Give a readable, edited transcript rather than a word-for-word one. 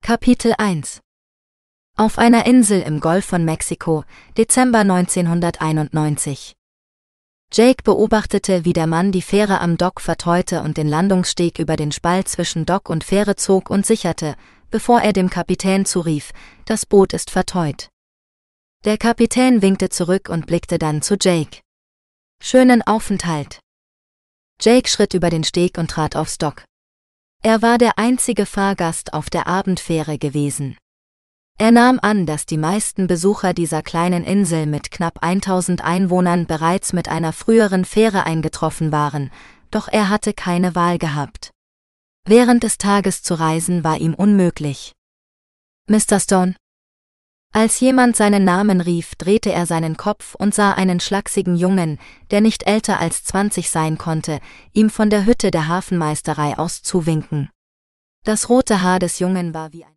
Kapitel 1 Auf einer Insel im Golf von Mexiko, Dezember 1991. Jake beobachtete, wie der Mann die Fähre am Dock verteute und den Landungssteg über den Spalt zwischen Dock und Fähre zog und sicherte, bevor er dem Kapitän zurief: Das Boot ist verteut. Der Kapitän winkte zurück und blickte dann zu Jake. Schönen Aufenthalt. Jake schritt über den Steg und trat aufs Dock. Er war der einzige Fahrgast auf der Abendfähre gewesen. Er nahm an, dass die meisten Besucher dieser kleinen Insel mit knapp 1000 Einwohnern bereits mit einer früheren Fähre eingetroffen waren, doch er hatte keine Wahl gehabt. Während des Tages zu reisen war ihm unmöglich. Mr. Stone? Als jemand seinen Namen rief, drehte er seinen Kopf und sah einen schlachsigen Jungen, der nicht älter als 20 sein konnte, ihm von der Hütte der Hafenmeisterei aus zuwinken. Das rote Haar des Jungen war wie ein